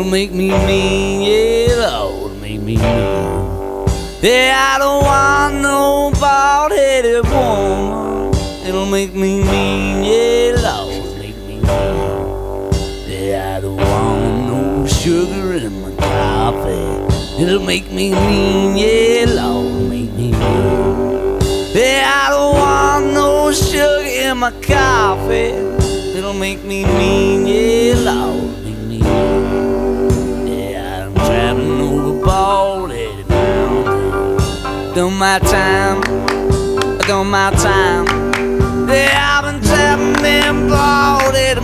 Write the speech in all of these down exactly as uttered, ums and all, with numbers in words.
make me mean, yeah, Lord, make me mean. Yeah, I don't want no bald-headed woman. It'll make me mean, yeah, Lord, make me mean. Yeah, I don't want no sugar in my coffee. It'll make me mean, yeah, Lord, make me mean. Yeah, I don't want no sugar in my coffee. It'll make me mean, yeah, Lord, make me mean. Yeah, I'm traveling over bald-headed mountains. Done my time, done my time. Yeah, I've been traveling them bald-headed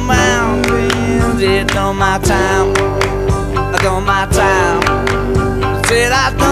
mountains. Yeah, done my time, done my time. Said I